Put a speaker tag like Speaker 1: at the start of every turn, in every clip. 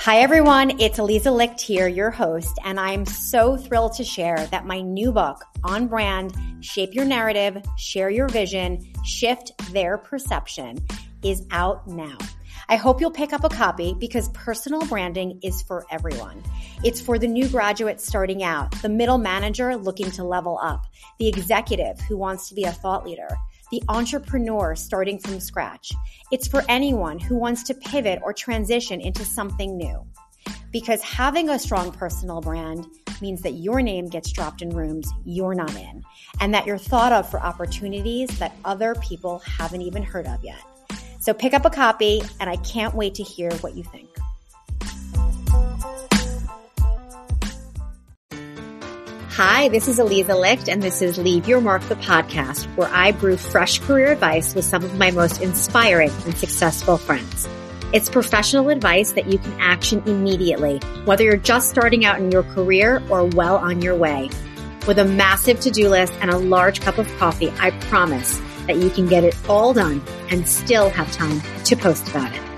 Speaker 1: Hi, everyone. It's Aliza Licht here, your host, and I'm so thrilled to share that my new book, On Brand, Shape Your Narrative, Share Your Vision, Shift Their Perception, is out now. I hope you'll pick up a copy because personal branding is for everyone. It's for the new graduate starting out, the middle manager looking to level up, the executive who wants to be a thought leader, the entrepreneur starting from scratch. It's for anyone who wants to pivot or transition into something new. Because having a strong personal brand means that your name gets dropped in rooms you're not in, and that you're thought of for opportunities that other people haven't even heard of yet. So pick up a copy, and I can't wait to hear what you think. Hi, this is Aliza Licht, and this is Leave Your Mark, the podcast, where I brew fresh career advice with some of my most inspiring and successful friends. It's professional advice that you can action immediately, whether you're just starting out in your career or well on your way. With a massive to-do list and a large cup of coffee, I promise that you can get it all done and still have time to post about it.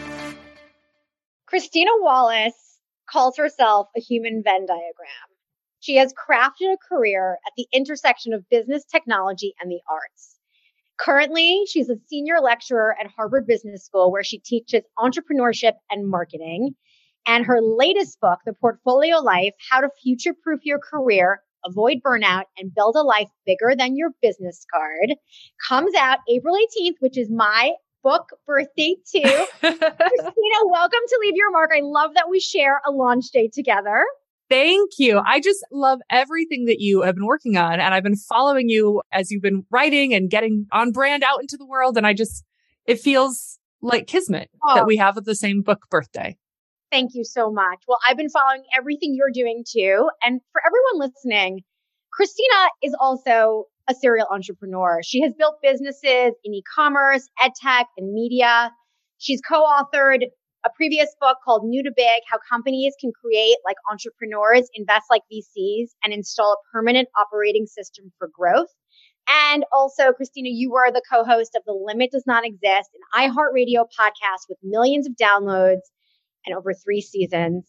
Speaker 1: Christina Wallace calls herself a human Venn diagram. She has crafted a career at the intersection of business, technology, and the arts. Currently, she's a senior lecturer at Harvard Business School, where she teaches entrepreneurship and marketing. And her latest book, The Portfolio Life, How to Future-Proof Your Career, Avoid Burnout, and Build a Life Bigger Than Your Business Card, comes out April 18th, which is my book birthday too. Christina, welcome to Leave Your Mark. I love that we share a launch day together.
Speaker 2: Thank you. I just love everything that you have been working on. And I've been following you as you've been writing and getting On Brand out into the world. And it feels like kismet that we have the same book birthday.
Speaker 1: Thank you so much. Well, I've been following everything you're doing too. And for everyone listening, Christina is also a serial entrepreneur. She has built businesses in e-commerce, ed tech, and media. She's co-authored a previous book called New to Big, How Companies Can Create Like Entrepreneurs, Invest Like VCs, and Install a Permanent Operating System for Growth. And also, Christina, you were the co-host of The Limit Does Not Exist, an iHeartRadio podcast with millions of downloads and over 3 seasons.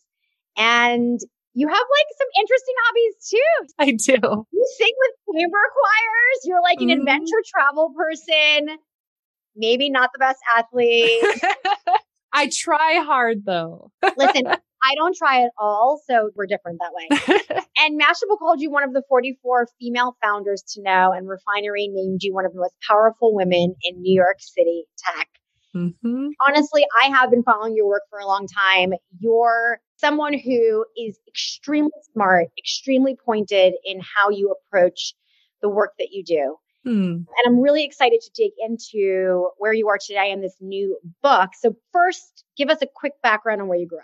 Speaker 1: And you have some interesting hobbies too.
Speaker 2: I do.
Speaker 1: You sing with chamber choirs. You're like an adventure travel person. Maybe not the best athlete.
Speaker 2: I try hard though.
Speaker 1: Listen, I don't try at all, so we're different that way. And Mashable called you one of the 44 female founders to know, and Refinery named you one of the most powerful women in New York City tech. Mm-hmm. Honestly, I have been following your work for a long time. You're someone who is extremely smart, extremely pointed in how you approach the work that you do. And I'm really excited to dig into where you are today in this new book. So first, give us a quick background on where you grew up.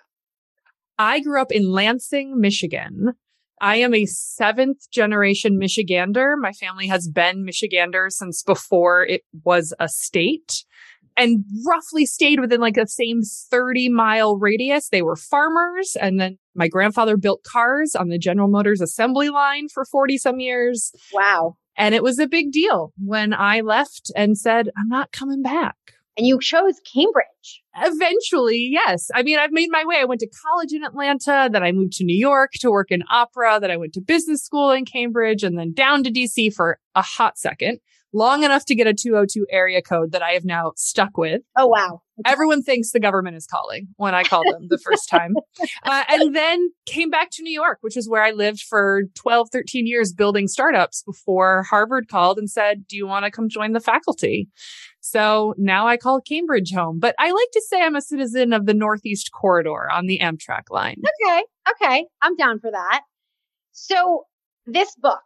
Speaker 2: I grew up in Lansing, Michigan. I am a 7th generation Michigander. My family has been Michigander since before it was a state, and roughly stayed within the same 30-mile radius. They were farmers. And then my grandfather built cars on the General Motors assembly line for 40 some years.
Speaker 1: Wow.
Speaker 2: And it was a big deal when I left and said, I'm not coming back.
Speaker 1: And you chose Cambridge.
Speaker 2: Eventually, yes. I mean, I've made my way. I went to college in Atlanta, then I moved to New York to work in opera, then I went to business school in Cambridge, and then down to DC for a hot second, long enough to get a 202 area code that I have now stuck with.
Speaker 1: Oh, wow.
Speaker 2: Everyone thinks the government is calling when I call them the first time. And then came back to New York, which is where I lived for 12, 13 years building startups before Harvard called and said, do you want to come join the faculty? So now I call Cambridge home. But I like to say I'm a citizen of the Northeast Corridor on the Amtrak line.
Speaker 1: Okay. I'm down for that. So this book,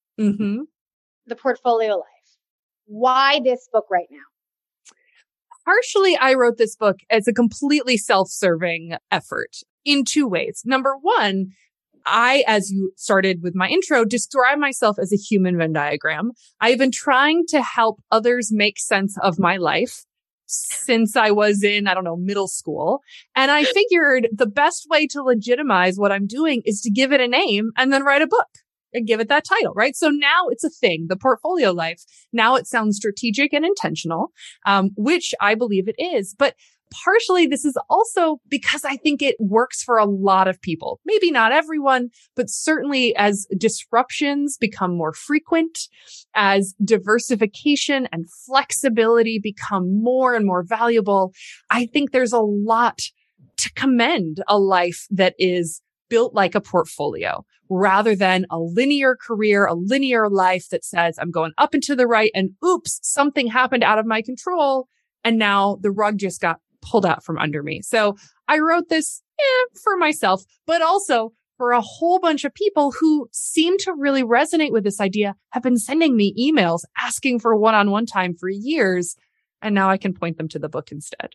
Speaker 1: The Portfolio Life, why this book right now?
Speaker 2: Partially, I wrote this book as a completely self-serving effort in 2 ways. Number one, I, as you started with my intro, describe myself as a human Venn diagram. I've been trying to help others make sense of my life since I was in, middle school. And I figured the best way to legitimize what I'm doing is to give it a name and then write a book and give it that title, right? So now it's a thing, the portfolio life. Now it sounds strategic and intentional, which I believe it is. But partially this is also because I think it works for a lot of people. Maybe not everyone, but certainly as disruptions become more frequent, as diversification and flexibility become more and more valuable, I think there's a lot to commend a life that is built like a portfolio rather than a linear career, a linear life that says I'm going up and to the right and oops, something happened out of my control. And now the rug just got pulled out from under me. So I wrote this for myself, but also for a whole bunch of people who seem to really resonate with this idea, have been sending me emails asking for one-on-one time for years. And now I can point them to the book instead.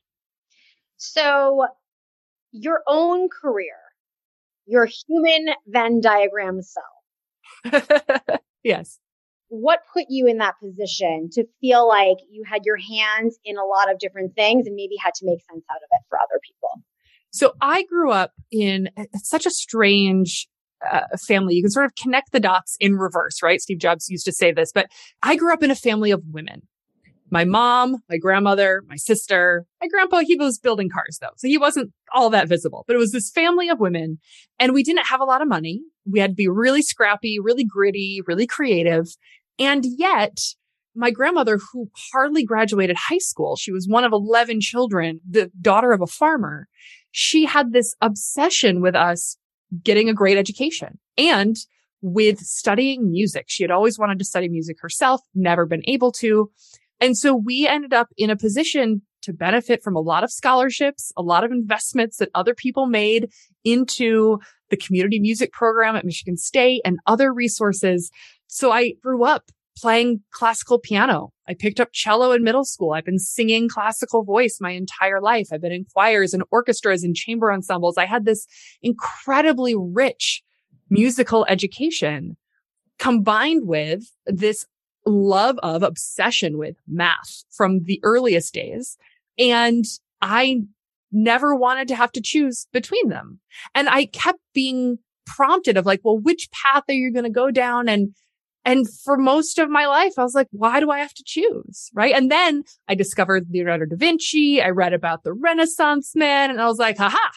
Speaker 1: So your own career, your human Venn diagram self.
Speaker 2: Yes.
Speaker 1: What put you in that position to feel like you had your hands in a lot of different things and maybe had to make sense out of it for other people?
Speaker 2: So I grew up in such a strange family. You can sort of connect the dots in reverse, right? Steve Jobs used to say this, but I grew up in a family of women. My mom, my grandmother, my sister, my grandpa, he was building cars though. So he wasn't all that visible, but it was this family of women and we didn't have a lot of money. We had to be really scrappy, really gritty, really creative. And yet my grandmother, who hardly graduated high school, she was one of 11 children, the daughter of a farmer. She had this obsession with us getting a great education and with studying music. She had always wanted to study music herself, never been able to. And so we ended up in a position to benefit from a lot of scholarships, a lot of investments that other people made into the community music program at Michigan State and other resources. So I grew up playing classical piano. I picked up cello in middle school. I've been singing classical voice my entire life. I've been in choirs and orchestras and chamber ensembles. I had this incredibly rich musical education combined with this love of obsession with math from the earliest days. And I never wanted to have to choose between them. And I kept being prompted of like, well, which path are you going to go down? And for most of my life, I was like, why do I have to choose? Right. And then I discovered Leonardo da Vinci. I read about the Renaissance man and I was like, haha,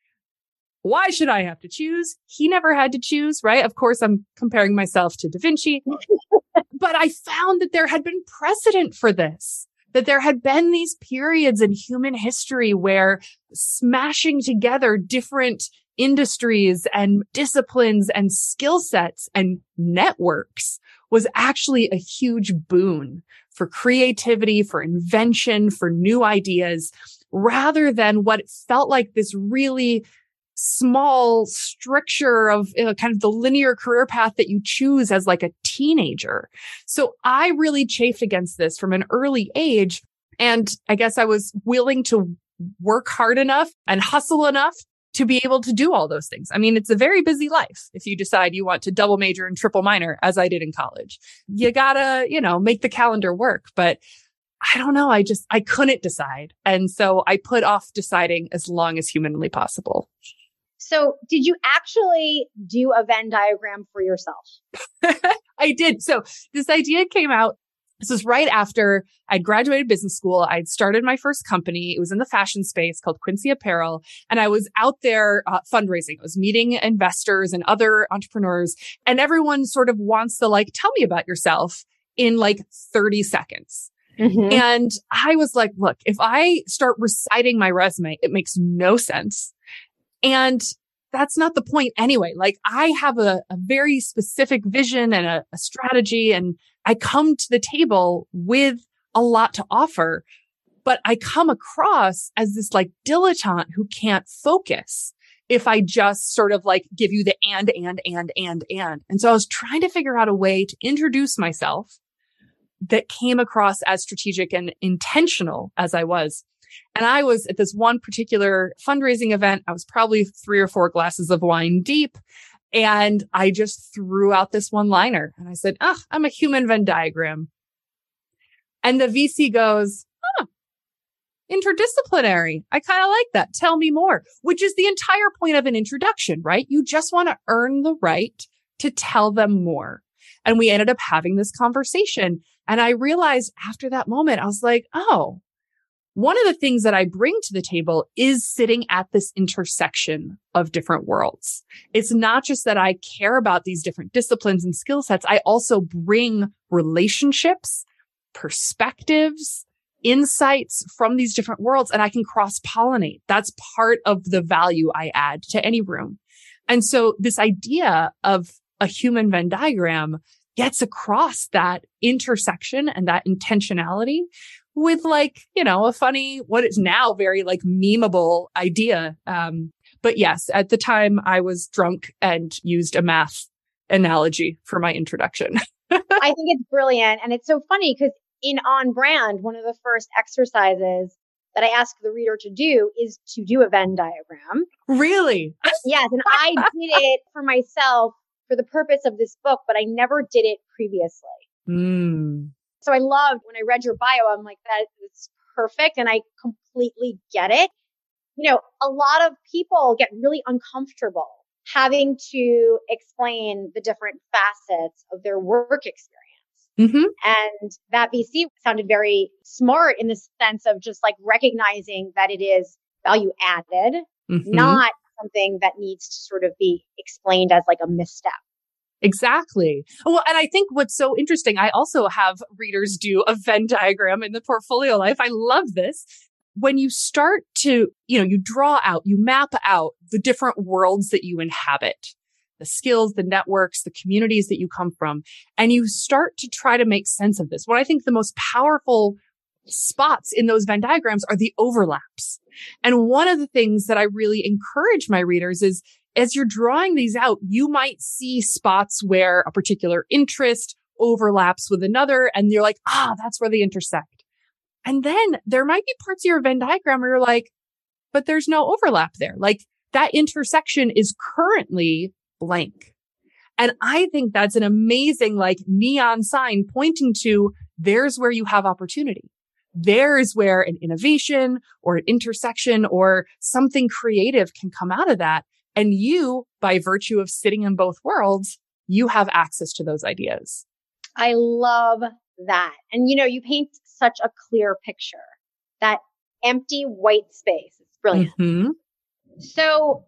Speaker 2: why should I have to choose? He never had to choose. Right. Of course, I'm comparing myself to da Vinci, but I found that there had been precedent for this, that there had been these periods in human history where smashing together different industries and disciplines and skill sets and networks was actually a huge boon for creativity, for invention, for new ideas, rather than what felt like this really small stricture of kind of the linear career path that you choose as like a teenager. So I really chafed against this from an early age. And I guess I was willing to work hard enough and hustle enough to be able to do all those things. I mean, it's a very busy life if you decide you want to double major and triple minor, as I did in college. You gotta, make the calendar work. But I don't know. I couldn't decide. And so I put off deciding as long as humanly possible.
Speaker 1: So did you actually do a Venn diagram for yourself?
Speaker 2: I did. So this idea came out. This was right after I'd graduated business school. I'd started my first company. It was in the fashion space called Quincy Apparel. And I was out there fundraising. I was meeting investors and other entrepreneurs. And everyone sort of wants to tell me about yourself in 30 seconds. Mm-hmm. And I was like, look, if I start reciting my resume, it makes no sense. And that's not the point anyway. I have a very specific vision and a strategy, and I come to the table with a lot to offer, but I come across as this dilettante who can't focus if I just sort of give you the and. And so I was trying to figure out a way to introduce myself that came across as strategic and intentional as I was. And I was at this one particular fundraising event. I was probably 3 or 4 glasses of wine deep. And I just threw out this one-liner. And I said, I'm a human Venn diagram. And the VC goes, interdisciplinary. I kind of like that. Tell me more, which is the entire point of an introduction, right? You just want to earn the right to tell them more. And we ended up having this conversation. And I realized after that moment, I was like, one of the things that I bring to the table is sitting at this intersection of different worlds. It's not just that I care about these different disciplines and skill sets. I also bring relationships, perspectives, insights from these different worlds, and I can cross-pollinate. That's part of the value I add to any room. And so this idea of a human Venn diagram gets across that intersection and that intentionality with a funny, what is now very memeable idea. But yes, at the time I was drunk and used a math analogy for my introduction.
Speaker 1: I think it's brilliant. And it's so funny because in On Brand, one of the first exercises that I ask the reader to do is to do a Venn diagram.
Speaker 2: Really?
Speaker 1: Yes. And I did it for myself for the purpose of this book, but I never did it previously. So I loved when I read your bio, I'm like, that is perfect. And I completely get it. A lot of people get really uncomfortable having to explain the different facets of their work experience.
Speaker 2: Mm-hmm.
Speaker 1: And that VC sounded very smart in the sense of just recognizing that it is value added, not something that needs to sort of be explained as a misstep.
Speaker 2: Exactly. Well, and I think what's so interesting, I also have readers do a Venn diagram in the Portfolio Life. I love this. When you start to, you draw out, you map out the different worlds that you inhabit, the skills, the networks, the communities that you come from, and you start to try to make sense of this. What I think the most powerful spots in those Venn diagrams are the overlaps. And one of the things that I really encourage my readers is, as you're drawing these out, you might see spots where a particular interest overlaps with another, and you're like, that's where they intersect. And then there might be parts of your Venn diagram where you're like, but there's no overlap there. That intersection is currently blank. And I think that's an amazing, neon sign pointing to there's where you have opportunity. There's where an innovation or an intersection or something creative can come out of that. And you, by virtue of sitting in both worlds, you have access to those ideas.
Speaker 1: I love that. And, you paint such a clear picture, that empty white space. It's brilliant.
Speaker 2: Mm-hmm.
Speaker 1: So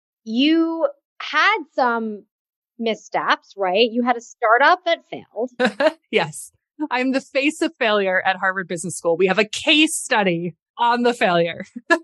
Speaker 1: you had some missteps, right? You had a startup that failed.
Speaker 2: Yes. I'm the face of failure at Harvard Business School. We have a case study on the failure.
Speaker 1: Tell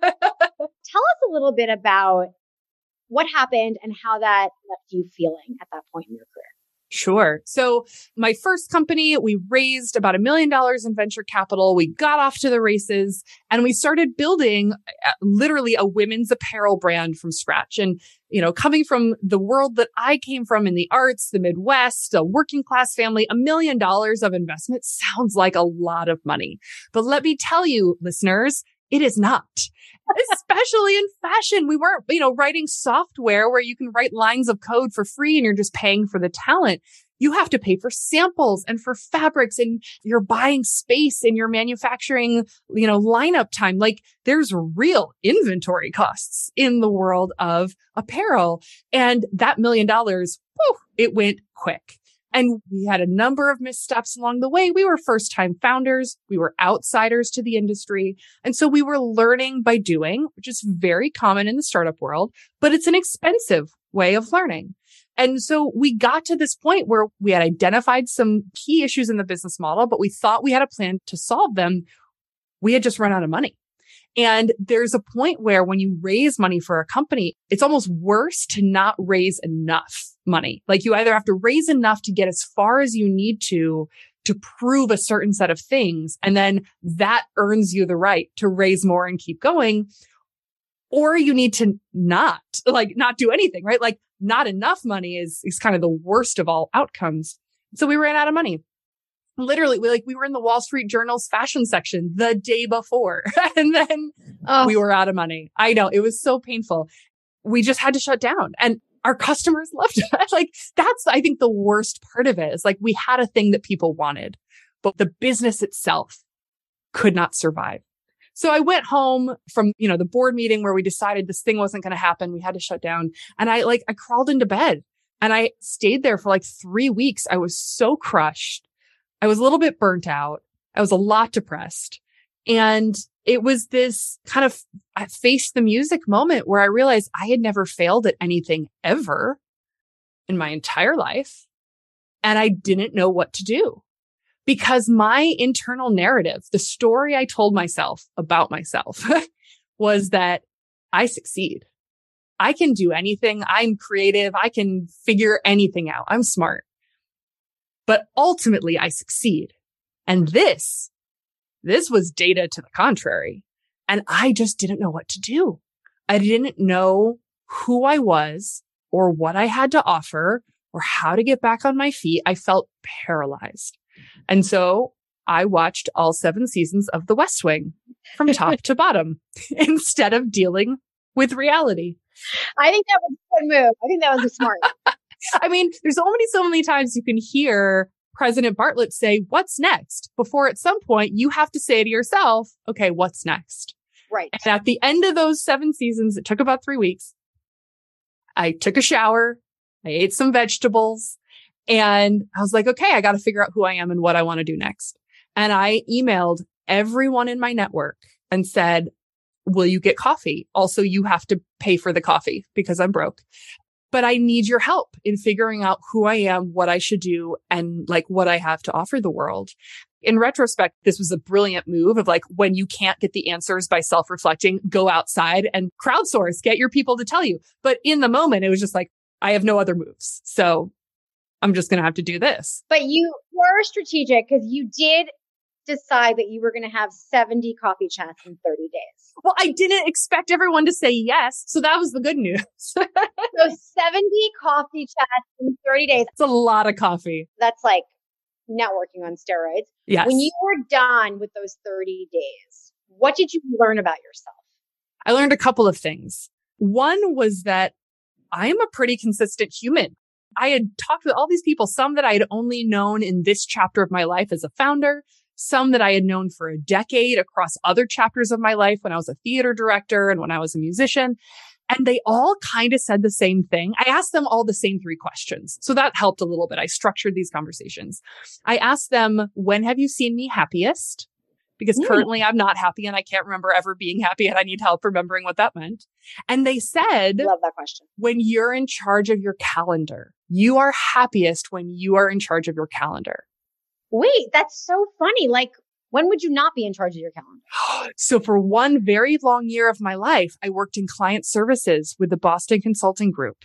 Speaker 1: us a little bit about what happened and how that left you feeling at that point in your career.
Speaker 2: Sure. So my first company, we raised about $1 million in venture capital. We got off to the races and we started building literally a women's apparel brand from scratch. And, coming from the world that I came from in the arts, the Midwest, a working class family, $1 million of investment sounds like a lot of money. But let me tell you, listeners, it is not. Especially in fashion. We weren't, writing software where you can write lines of code for free and you're just paying for the talent. You have to pay for samples and for fabrics, and you're buying space in your manufacturing, lineup time. There's real inventory costs in the world of apparel. And that $1 million, it went quick. And we had a number of missteps along the way. We were first-time founders. We were outsiders to the industry. And so we were learning by doing, which is very common in the startup world, but it's an expensive way of learning. And so we got to this point where we had identified some key issues in the business model, but we thought we had a plan to solve them. We had just run out of money. And there's a point where when you raise money for a company, it's almost worse to not raise enough money. You either have to raise enough to get as far as you need to prove a certain set of things. And then that earns you the right to raise more and keep going. Or you need to not do anything, right? Not enough money is kind of the worst of all outcomes. So we ran out of money. Literally, we were in the Wall Street Journal's fashion section the day before, and then we were out of money. I know, it was so painful. We just had to shut down, and our customers loved it. That's, I think, the worst part of it is we had a thing that people wanted, but the business itself could not survive. So I went home from, the board meeting where we decided this thing wasn't going to happen. We had to shut down, and I crawled into bed and I stayed there for 3 weeks. I was so crushed. I was a little bit burnt out. I was a lot depressed. And it was this kind of I faced the music moment where I realized I had never failed at anything ever in my entire life. And I didn't know what to do because my internal narrative, the story I told myself about myself was that I succeed. I can do anything. I'm creative. I can figure anything out. I'm smart. But ultimately I succeed. And this was data to the contrary. And I just didn't know what to do. I didn't know who I was or what I had to offer or how to get back on my feet. I felt paralyzed. And so I watched all 7 seasons of The West Wing from top to bottom instead of dealing with reality.
Speaker 1: I think that was a good move. I think that was a smart.
Speaker 2: I mean, there's only so many times you can hear President Bartlet say, what's next? Before at some point you have to say to yourself, okay, what's next?
Speaker 1: Right.
Speaker 2: And at the end of those 7 seasons, it took about 3 weeks. I took a shower. I ate some vegetables and I was like, okay, I got to figure out who I am and what I want to do next. And I emailed everyone in my network and said, will you get coffee? Also, you have to pay for the coffee because I'm broke. But I need your help in figuring out who I am, what I should do, and like what I have to offer the world. In retrospect, this was a brilliant move of like, when you can't get the answers by self-reflecting, go outside and crowdsource, get your people to tell you. But in the moment, it was just like, I have no other moves. So I'm just going to have to do this.
Speaker 1: But you were strategic because you did decide that you were going to have 70 coffee chats in 30 days.
Speaker 2: Well, I didn't expect everyone to say yes. So that was the good news.
Speaker 1: So 70 coffee chats in 30 days.
Speaker 2: It's a lot of coffee.
Speaker 1: That's like networking on steroids.
Speaker 2: Yes.
Speaker 1: When you were done with those 30 days, what did you learn about yourself?
Speaker 2: I learned a couple of things. One was that I am a pretty consistent human. I had talked with all these people, some that I had only known in this chapter of my life as a founder, some that I had known for a decade across other chapters of my life when I was a theater director and when I was a musician. And they all kind of said the same thing. I asked them all the same 3 questions. So that helped a little bit. I structured these conversations. I asked them, when have you seen me happiest? Because currently I'm not happy and I can't remember ever being happy and I need help remembering what that meant. And they said,
Speaker 1: love that question.
Speaker 2: When you're in charge of your calendar, you are happiest when you are in charge of your calendar.
Speaker 1: Wait, that's so funny. Like, when would you not be in charge of your calendar?
Speaker 2: So for one very long year of my life, I worked in client services with the Boston Consulting Group.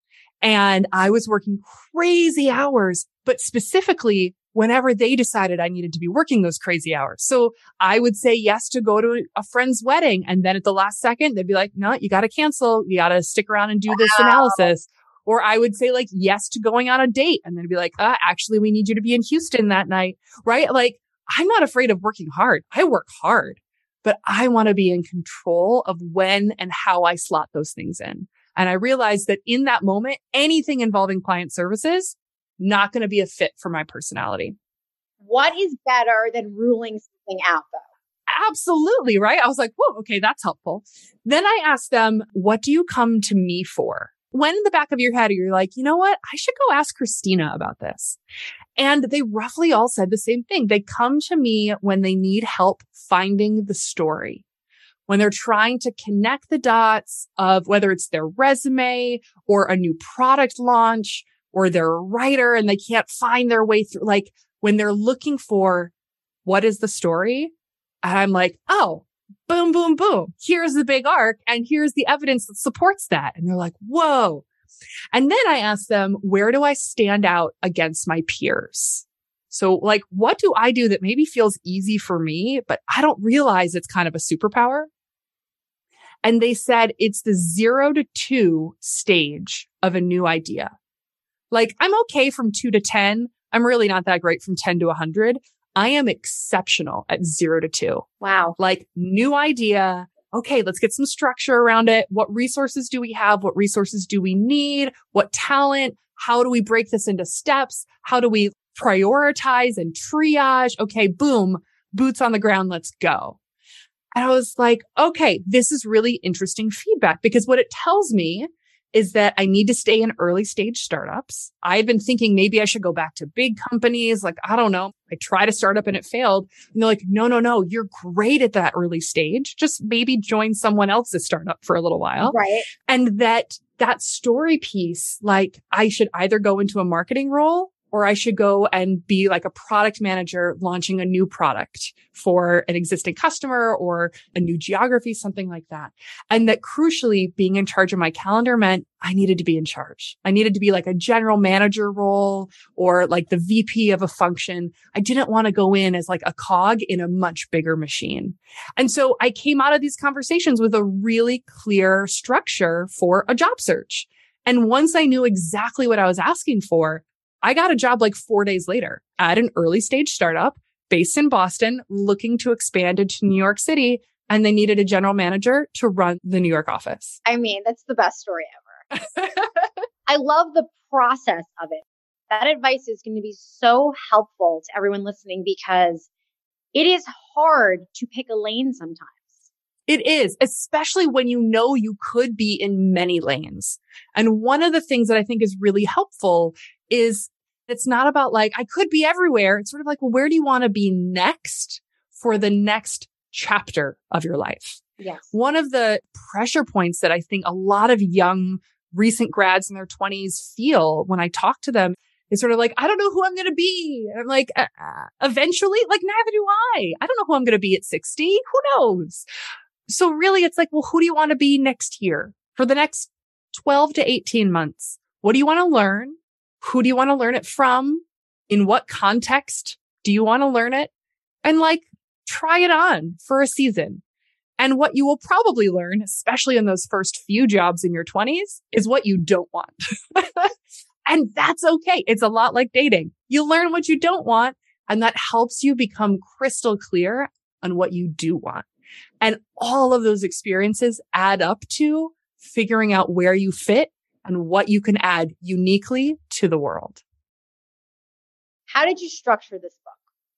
Speaker 2: And I was working crazy hours, but specifically whenever they decided I needed to be working those crazy hours. So I would say yes to go to a friend's wedding. And then at the last second, they'd be like, no, you got to cancel. You got to stick around and do this analysis. Or I would say like yes to going on a date. And then be like, actually, we need you to be in Houston that night. Right? Like, I'm not afraid of working hard. I work hard, but I want to be in control of when and how I slot those things in. And I realized that in that moment, anything involving client services, not going to be a fit for my personality.
Speaker 1: What is better than ruling something out though?
Speaker 2: Absolutely. Right. I was like, whoa, okay, that's helpful. Then I asked them, what do you come to me for? When in the back of your head, you're like, you know what? I should go ask Christina about this. And they roughly all said the same thing. They come to me when they need help finding the story, when they're trying to connect the dots of whether it's their resume or a new product launch, or they're a writer and they can't find their way through, like when they're looking for what is the story. And I'm like, oh, boom, boom, boom. Here's the big arc and here's the evidence that supports that. And they're like, whoa. And then I asked them, where do I stand out against my peers? So like, what do I do that maybe feels easy for me, but I don't realize it's kind of a superpower? And they said it's the 0 to 2 stage of a new idea. Like, I'm okay from 2 to 10. I'm really not that great from 10 to 100. I am exceptional at 0 to 2.
Speaker 1: Wow.
Speaker 2: Like, new idea. Okay, let's get some structure around it. What resources do we have? What resources do we need? What talent? How do we break this into steps? How do we prioritize and triage? Okay, boom, boots on the ground. Let's go. And I was like, okay, this is really interesting feedback because what it tells me is that I need to stay in early stage startups. I've been thinking maybe I should go back to big companies. Like, I don't know. I tried a startup and it failed. And they're like, no, you're great at that early stage. Just maybe join someone else's startup for a little while.
Speaker 1: Right.
Speaker 2: And that story piece, like I should either go into a marketing role or I should go and be like a product manager launching a new product for an existing customer or a new geography, something like that. And that crucially, being in charge of my calendar meant I needed to be in charge. I needed to be like a general manager role or like the VP of a function. I didn't want to go in as like a cog in a much bigger machine. And so I came out of these conversations with a really clear structure for a job search. And once I knew exactly what I was asking for, I got a job like 4 days later at an early stage startup based in Boston, looking to expand into New York City. And they needed a general manager to run the New York office.
Speaker 1: I mean, that's the best story ever. I love the process of it. That advice is going to be so helpful to everyone listening because it is hard to pick a lane sometimes.
Speaker 2: It is, especially when you know you could be in many lanes. And one of the things that I think is really helpful is it's not about like, I could be everywhere. It's sort of like, well, where do you want to be next for the next chapter of your life?
Speaker 1: Yes.
Speaker 2: One of the pressure points that I think a lot of young recent grads in their 20s feel when I talk to them is sort of like, I don't know who I'm going to be. And I'm like, eventually, like, neither do I. I don't know who I'm going to be at 60. Who knows? So really, it's like, well, who do you want to be next year for the next 12 to 18 months? What do you want to learn? Who do you want to learn it from? In what context do you want to learn it? And like, try it on for a season. And what you will probably learn, especially in those first few jobs in your 20s, is what you don't want. And that's okay. It's a lot like dating. You learn what you don't want, and that helps you become crystal clear on what you do want. And all of those experiences add up to figuring out where you fit and what you can add uniquely to the world.
Speaker 1: How did you structure this book?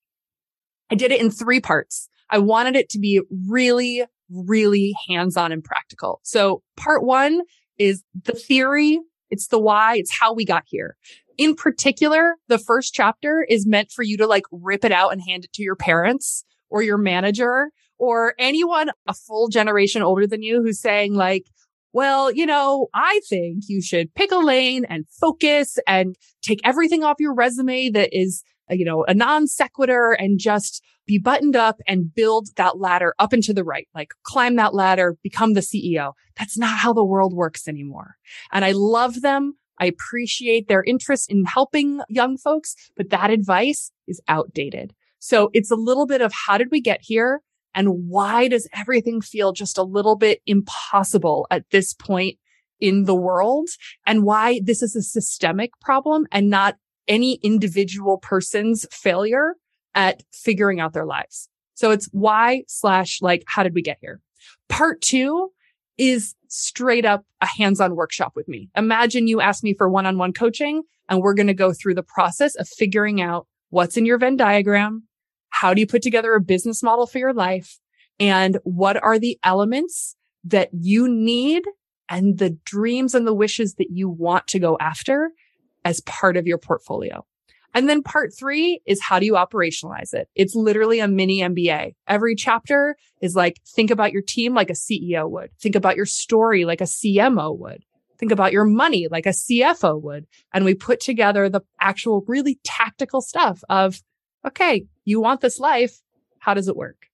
Speaker 2: I did it in 3 parts. I wanted it to be really, really hands-on and practical. So part 1 is the theory. It's the why. It's how we got here. In particular, the first chapter is meant for you to like rip it out and hand it to your parents or your manager or anyone a full generation older than you who's saying like, well, you know, I think you should pick a lane and focus and take everything off your resume that is, you know, a non sequitur and just be buttoned up and build that ladder up and to the right, like climb that ladder, become the CEO. That's not how the world works anymore. And I love them. I appreciate their interest in helping young folks, but that advice is outdated. So it's a little bit of how did we get here? And why does everything feel just a little bit impossible at this point in the world? And why this is a systemic problem and not any individual person's failure at figuring out their lives. So it's why/like, how did we get here? Part 2 is straight up a hands-on workshop with me. Imagine you ask me for one-on-one coaching and we're going to go through the process of figuring out what's in your Venn diagram. How do you put together a business model for your life? And what are the elements that you need and the dreams and the wishes that you want to go after as part of your portfolio? And then part 3 is how do you operationalize it? It's literally a mini MBA. Every chapter is like, think about your team like a CEO would. Think about your story like a CMO would. Think about your money like a CFO would. And we put together the actual really tactical stuff of, okay, you want this life. How does it work?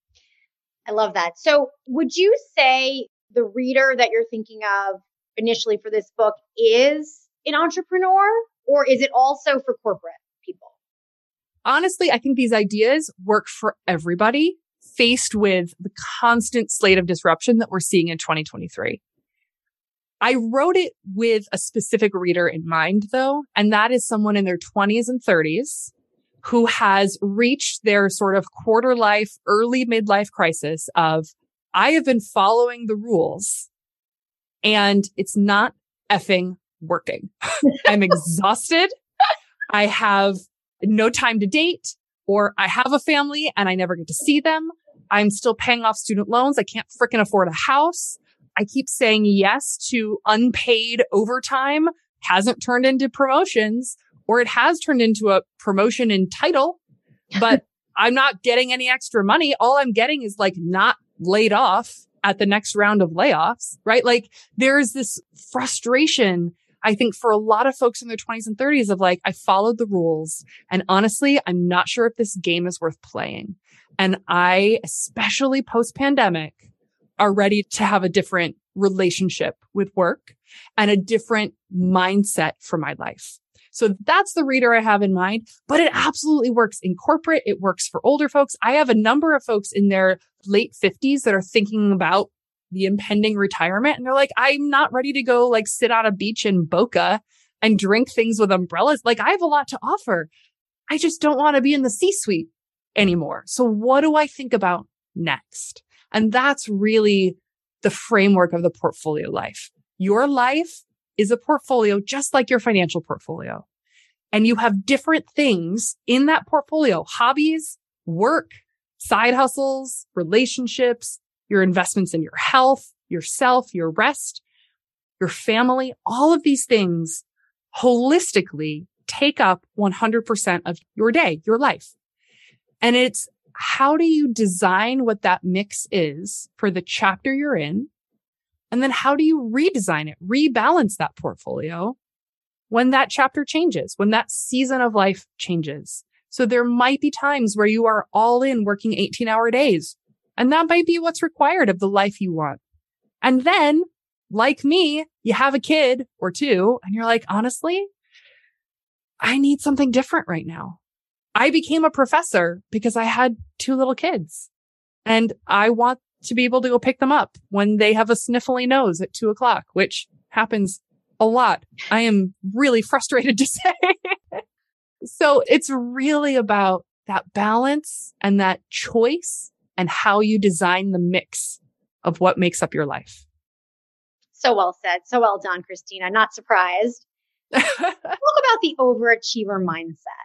Speaker 1: I love that. So would you say the reader that you're thinking of initially for this book is an entrepreneur, or is it also for corporate people?
Speaker 2: Honestly, I think these ideas work for everybody faced with the constant slate of disruption that we're seeing in 2023. I wrote it with a specific reader in mind, though, and that is someone in their 20s and 30s who has reached their sort of quarter life, early midlife crisis of, I have been following the rules and it's not effing working. I'm exhausted. I have no time to date, or I have a family and I never get to see them. I'm still paying off student loans. I can't frickin' afford a house. I keep saying yes to unpaid overtime, hasn't turned into promotions, or it has turned into a promotion in title, but I'm not getting any extra money. All I'm getting is like not laid off at the next round of layoffs, right? Like there's this frustration, I think, for a lot of folks in their 20s and 30s of like, I followed the rules and honestly, I'm not sure if this game is worth playing. And I, especially post-pandemic, are ready to have a different relationship with work and a different mindset for my life. So that's the reader I have in mind, but it absolutely works in corporate. It works for older folks. I have a number of folks in their late 50s that are thinking about the impending retirement. And they're like, I'm not ready to go like sit on a beach in Boca and drink things with umbrellas. Like I have a lot to offer. I just don't want to be in the C-suite anymore. So what do I think about next? And that's really the framework of the portfolio life. Your life is a portfolio just like your financial portfolio. And you have different things in that portfolio: hobbies, work, side hustles, relationships, your investments in your health, yourself, your rest, your family. All of these things holistically take up 100% of your day, your life. And it's how do you design what that mix is for the chapter you're in? And then how do you redesign it, rebalance that portfolio when that chapter changes, when that season of life changes? So there might be times where you are all in working 18-hour days, and that might be what's required of the life you want. And then, like me, you have a kid or two, and you're like, honestly, I need something different right now. I became a professor because I had 2 little kids, and I want to be able to go pick them up when they have a sniffly nose at 2:00, which happens a lot. I am really frustrated to say. So it's really about that balance and that choice and how you design the mix of what makes up your life.
Speaker 1: So well said. So well done, Christina. Not surprised. Talk about the overachiever mindset.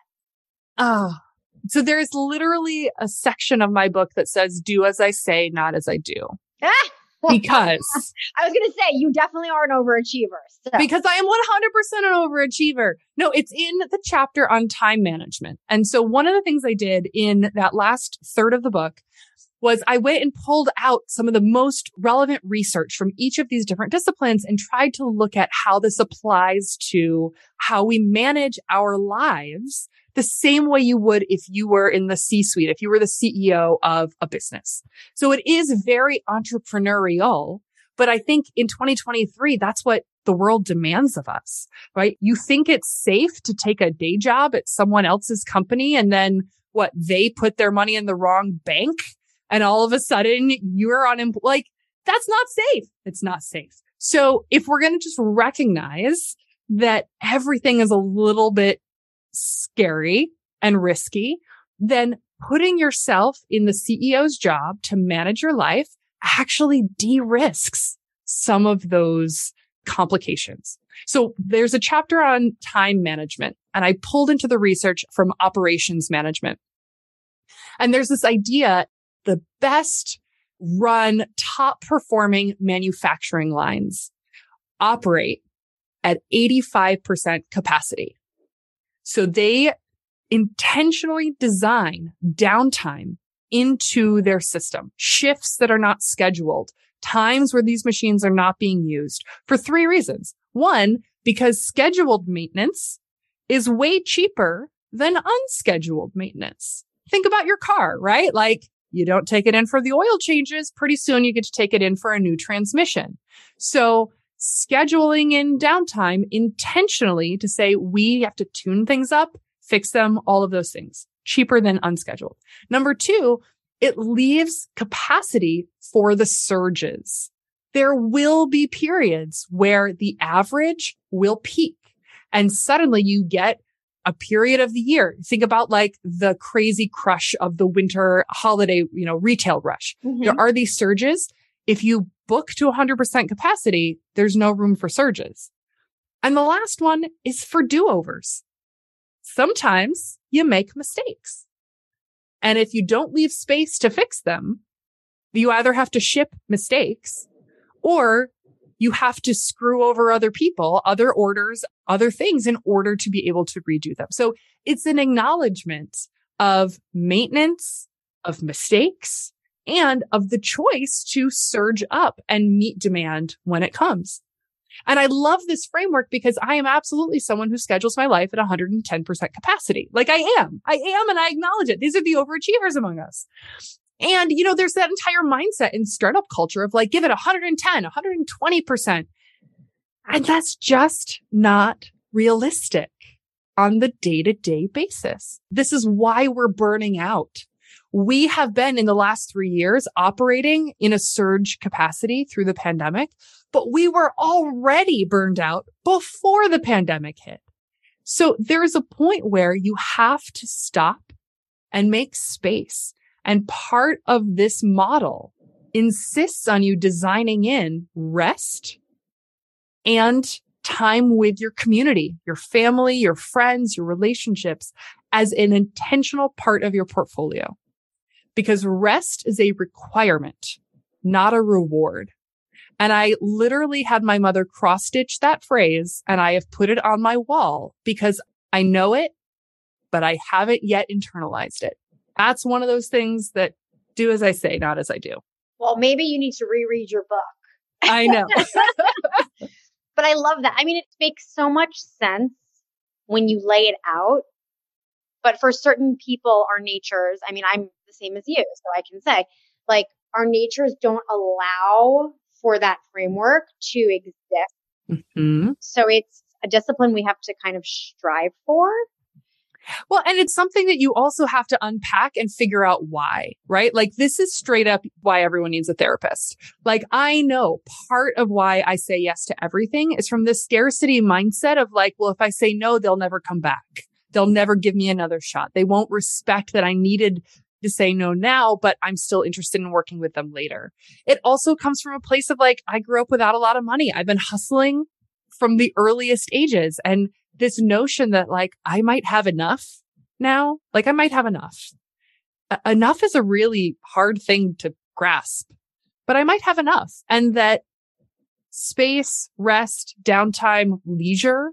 Speaker 2: So there's literally a section of my book that says, do as I say, not as I do. Because
Speaker 1: I was going to say, you definitely are an overachiever. So.
Speaker 2: Because I am 100% an overachiever. No, it's in the chapter on time management. And so one of the things I did in that last third of the book was I went and pulled out some of the most relevant research from each of these different disciplines and tried to look at how this applies to how we manage our lives the same way you would if you were in the C-suite, if you were the CEO of a business. So it is very entrepreneurial, but I think in 2023, that's what the world demands of us, right? You think it's safe to take a day job at someone else's company and then they put their money in the wrong bank and all of a sudden you're unemployed. Like, that's not safe. It's not safe. So if we're going to just recognize that everything is a little bit scary and risky, then putting yourself in the CEO's job to manage your life actually de-risks some of those complications. So there's a chapter on time management, and I pulled into the research from operations management. And there's this idea, the best run, top performing manufacturing lines operate at 85% capacity. So they intentionally design downtime into their system, shifts that are not scheduled, times where these machines are not being used for 3 reasons. 1, because scheduled maintenance is way cheaper than unscheduled maintenance. Think about your car, right? Like, you don't take it in for the oil changes. Pretty soon you get to take it in for a new transmission. So scheduling in downtime intentionally to say we have to tune things up, fix them, all of those things, cheaper than unscheduled. Number 2, it leaves capacity for the surges. There will be periods where the average will peak and suddenly you get a period of the year. Think about like the crazy crush of the winter holiday, retail rush. Mm-hmm. There are these surges. If you book to 100% capacity, there's no room for surges. And the last one is for do-overs. Sometimes you make mistakes. And if you don't leave space to fix them, you either have to ship mistakes or you have to screw over other people, other orders, other things in order to be able to redo them. So it's an acknowledgement of maintenance, of mistakes, and of the choice to surge up and meet demand when it comes. And I love this framework because I am absolutely someone who schedules my life at 110% capacity. Like I am, and I acknowledge it. These are the overachievers among us. And, there's that entire mindset in startup culture of like, give it 110, 120%. And that's just not realistic on the day-to-day basis. This is why we're burning out. We have been in the last 3 years operating in a surge capacity through the pandemic, but we were already burned out before the pandemic hit. So there is a point where you have to stop and make space. And part of this model insists on you designing in rest and time with your community, your family, your friends, your relationships as an intentional part of your portfolio. Because rest is a requirement, not a reward. And I literally had my mother cross-stitch that phrase, and I have put it on my wall because I know it, but I haven't yet internalized it. That's one of those things that do as I say, not as I do.
Speaker 1: Well, maybe you need to reread your book.
Speaker 2: I know.
Speaker 1: But I love that. I mean, it makes so much sense when you lay it out. But for certain people, our natures, I mean, I'm the same as you, so I can say, like, our natures don't allow for that framework to exist.
Speaker 2: Mm-hmm.
Speaker 1: So it's a discipline we have to kind of strive for.
Speaker 2: Well, and it's something that you also have to unpack and figure out why, right? Like this is straight up why everyone needs a therapist. Like I know part of why I say yes to everything is from this scarcity mindset of like, well, if I say no, they'll never come back. They'll never give me another shot. They won't respect that I needed to say no now, but I'm still interested in working with them later. It also comes from a place of like, I grew up without a lot of money. I've been hustling from the earliest ages. And this notion that like, I might have enough now, like I might have enough. Enough is a really hard thing to grasp, but I might have enough. And that space, rest, downtime, leisure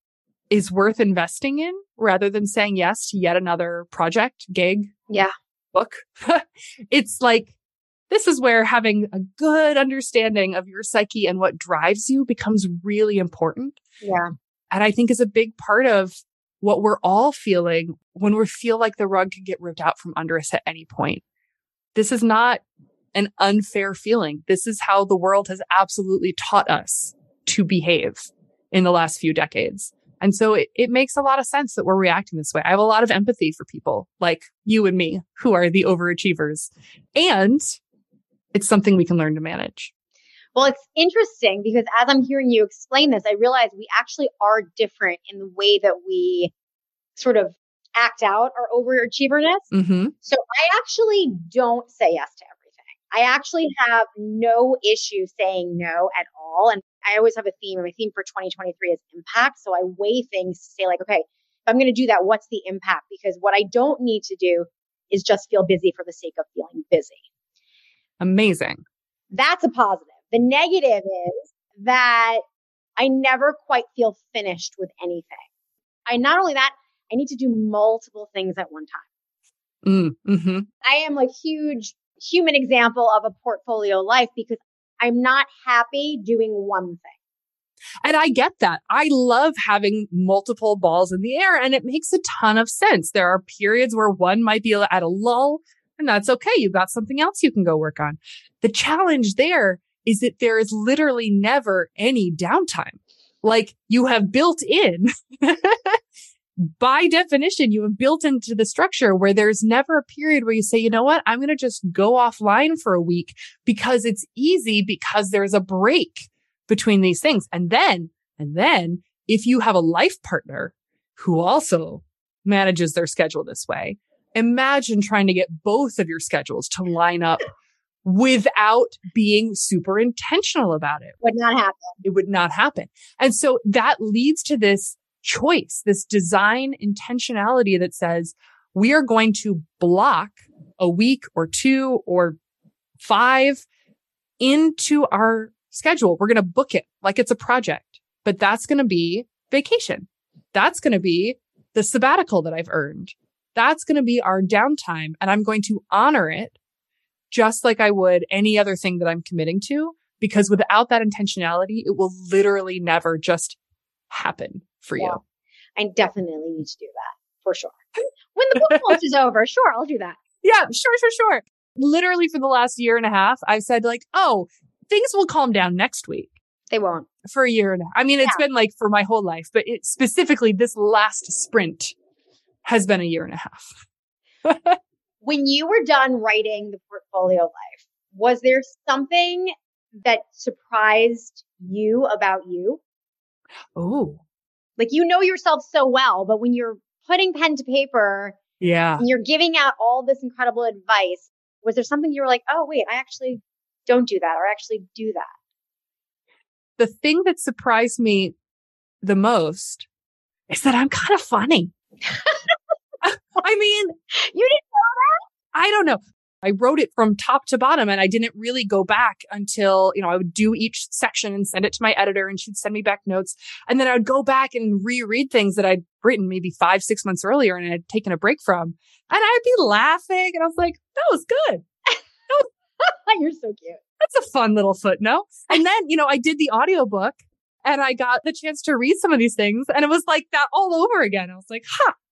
Speaker 2: is worth investing in rather than saying yes to yet another project, gig, book. It's like, this is where having a good understanding of your psyche and what drives you becomes really important.
Speaker 1: Yeah.
Speaker 2: And I think is a big part of what we're all feeling when we feel like the rug could get ripped out from under us at any point. This is not an unfair feeling. This is how the world has absolutely taught us to behave in the last few decades. And so it makes a lot of sense that we're reacting this way. I have a lot of empathy for people like you and me who are the overachievers. And it's something we can learn to manage.
Speaker 1: Well, it's interesting because as I'm hearing you explain this, I realize we actually are different in the way that we sort of act out our overachieverness.
Speaker 2: Mm-hmm.
Speaker 1: So I actually don't say yes to everything. I actually have no issue saying no at all. And I always have a theme. My theme for 2023 is impact. So I weigh things to say like, okay, if I'm going to do that, what's the impact? Because what I don't need to do is just feel busy for the sake of feeling busy.
Speaker 2: Amazing.
Speaker 1: That's a positive. The negative is that I never quite feel finished with anything. Not only that, I need to do multiple things at one time.
Speaker 2: Mm-hmm.
Speaker 1: I am a huge human example of a portfolio life because I'm not happy doing one thing.
Speaker 2: And I get that. I love having multiple balls in the air, and it makes a ton of sense. There are periods where one might be at a lull, and that's okay. You've got something else you can go work on. The challenge there is that there is literally never any downtime. Like you have built in, by definition, you have built into the structure where there's never a period where you say, you know what, I'm going to just go offline for a week because it's easy because there's a break between these things. And then if you have a life partner who also manages their schedule this way, imagine trying to get both of your schedules to line up without being super intentional about it.
Speaker 1: Would not happen.
Speaker 2: It would not happen. And so that leads to this choice, this design intentionality that says we are going to block a week or 2 or 5 into our schedule. We're going to book it like it's a project, but that's going to be vacation. That's going to be the sabbatical that I've earned. That's going to be our downtime. And I'm going to honor it just like I would any other thing that I'm committing to, because without that intentionality, it will literally never just happen for you.
Speaker 1: I definitely need to do that for sure. When the book launch is over, sure, I'll do that.
Speaker 2: Yeah, sure. Literally for the last year and a half, I've said like, oh, things will calm down next week.
Speaker 1: They won't.
Speaker 2: For a year and a half. I mean, it's been like for my whole life, but specifically this last sprint has been a year and a half.
Speaker 1: When you were done writing the Portfolio Life, was there something that surprised you about you?
Speaker 2: Oh.
Speaker 1: Like, you know yourself so well, but when you're putting pen to paper and you're giving out all this incredible advice, was there something you were like, oh, wait, I actually don't do that, or I actually do that?
Speaker 2: The thing that surprised me the most is that I'm kind of funny. I mean,
Speaker 1: you didn't know that?
Speaker 2: I don't know. I wrote it from top to bottom, and I didn't really go back until, I would do each section and send it to my editor, and she'd send me back notes. And then I would go back and reread things that I'd written maybe 5-6 months earlier and I'd taken a break from. And I'd be laughing, and I was like, that was good.
Speaker 1: You're so cute.
Speaker 2: That's a fun little footnote. And then, I did the audiobook, and I got the chance to read some of these things, and it was like that all over again. I was like,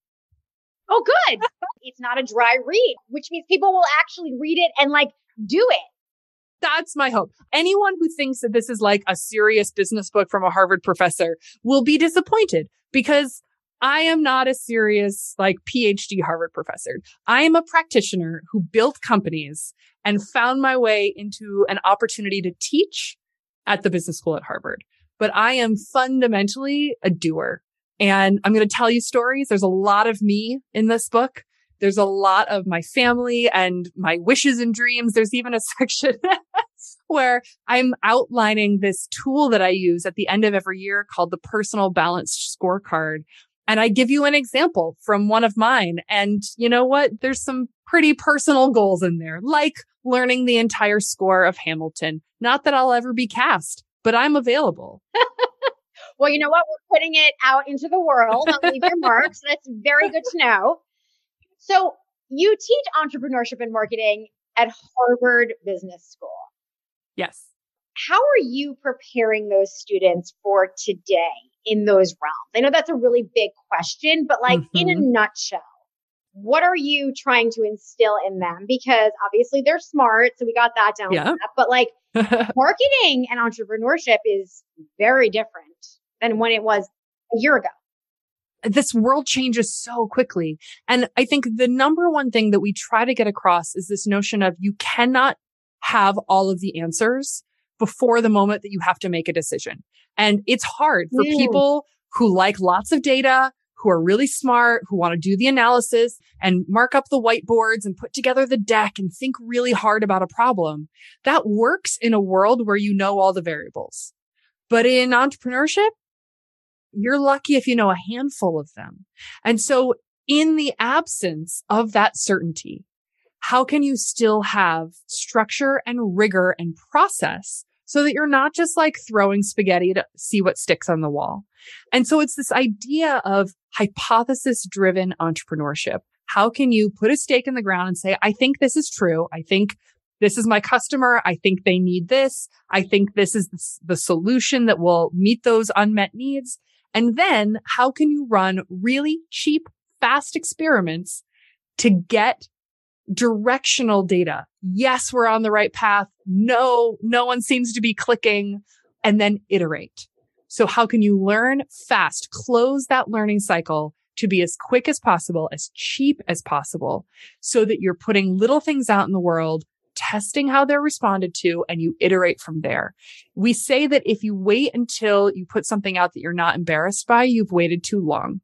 Speaker 1: oh, good. It's not a dry read, which means people will actually read it and do it.
Speaker 2: That's my hope. Anyone who thinks that this is like a serious business book from a Harvard professor will be disappointed, because I am not a serious PhD Harvard professor. I am a practitioner who built companies and found my way into an opportunity to teach at the business school at Harvard. But I am fundamentally a doer. And I'm going to tell you stories. There's a lot of me in this book. There's a lot of my family and my wishes and dreams. There's even a section where I'm outlining this tool that I use at the end of every year called the Personal Balanced Scorecard. And I give you an example from one of mine. And you know what? There's some pretty personal goals in there, like learning the entire score of Hamilton. Not that I'll ever be cast, but I'm available.
Speaker 1: Well, you know what? We're putting it out into the world. I'll leave your marks. That's very good to know. So you teach entrepreneurship and marketing at Harvard Business School.
Speaker 2: Yes.
Speaker 1: How are you preparing those students for today in those realms? I know that's a really big question, but in a nutshell, what are you trying to instill in them? Because obviously they're smart, so we got that down.
Speaker 2: Yeah.
Speaker 1: But marketing and entrepreneurship is very different than when it was a year ago.
Speaker 2: This world changes so quickly. And I think the number one thing that we try to get across is this notion of you cannot have all of the answers before the moment that you have to make a decision. And it's hard for people who like lots of data, who are really smart, who want to do the analysis and mark up the whiteboards and put together the deck and think really hard about a problem. That works in a world where you know all the variables. But in entrepreneurship, you're lucky if you know a handful of them. And so in the absence of that certainty, how can you still have structure and rigor and process so that you're not just throwing spaghetti to see what sticks on the wall? And so it's this idea of hypothesis-driven entrepreneurship. How can you put a stake in the ground and say, I think this is true. I think this is my customer. I think they need this. I think this is the solution that will meet those unmet needs. And then how can you run really cheap, fast experiments to get directional data? Yes, we're on the right path. No one seems to be clicking, and then iterate. So how can you learn fast, close that learning cycle to be as quick as possible, as cheap as possible, so that you're putting little things out in the world, testing how they're responded to, and you iterate from there. We say that if you wait until you put something out that you're not embarrassed by, you've waited too long.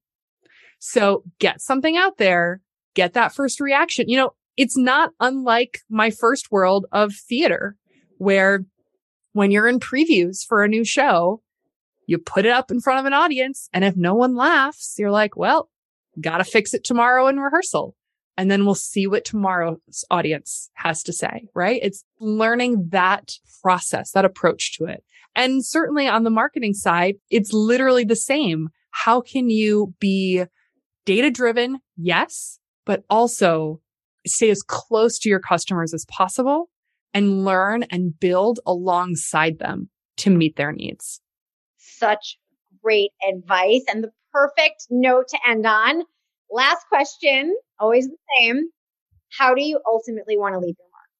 Speaker 2: So get something out there, get that first reaction. It's not unlike my first world of theater, where when you're in previews for a new show, you put it up in front of an audience, and if no one laughs, you're like, well, gotta fix it tomorrow in rehearsal. and then we'll see what tomorrow's audience has to say, right? It's learning that process, that approach to it. And certainly on the marketing side, it's literally the same. How can you be data-driven? Yes, but also stay as close to your customers as possible and learn and build alongside them to meet their needs.
Speaker 1: Such great advice and the perfect note to end on. Last question, always the same. How do you ultimately want to leave your mark?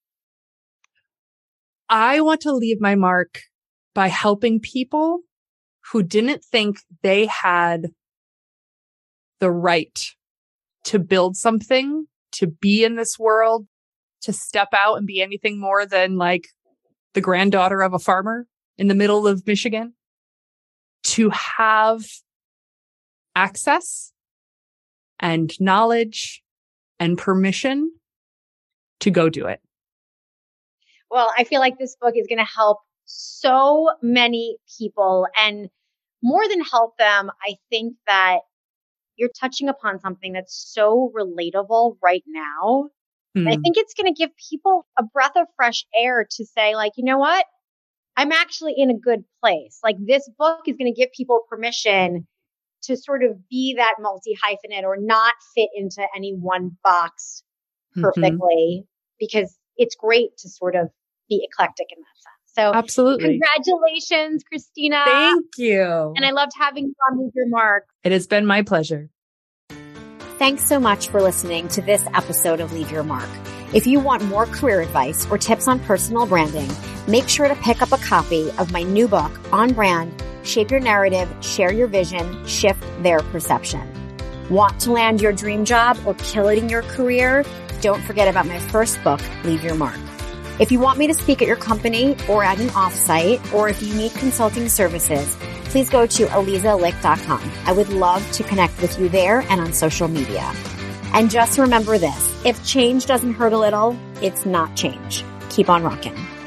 Speaker 2: I want to leave my mark by helping people who didn't think they had the right to build something, to be in this world, to step out and be anything more than like the granddaughter of a farmer in the middle of Michigan, to have access and knowledge and permission to go do it.
Speaker 1: Well, I feel like this book is going to help so many people, and more than help them, I think that you're touching upon something that's so relatable right now. And I think it's going to give people a breath of fresh air to say, like, you know what? I'm actually in a good place. Like, this book is going to give people permission to sort of be that multi-hyphenate or not fit into any one box perfectly, because it's great to sort of be eclectic in that sense. So
Speaker 2: absolutely.
Speaker 1: Congratulations, Christina.
Speaker 2: Thank you.
Speaker 1: And I loved having you on Leave Your Mark.
Speaker 2: It has been my pleasure.
Speaker 1: Thanks so much for listening to this episode of Leave Your Mark. If you want more career advice or tips on personal branding, make sure to pick up a copy of my new book, On Brand, Shape Your Narrative, Share Your Vision, Shift Their Perception. Want to land your dream job or kill it in your career? Don't forget about my first book, Leave Your Mark. If you want me to speak at your company or at an offsite, or if you need consulting services, please go to alizalick.com. I would love to connect with you there and on social media. And just remember this, if change doesn't hurt a little, it's not change. Keep on rocking.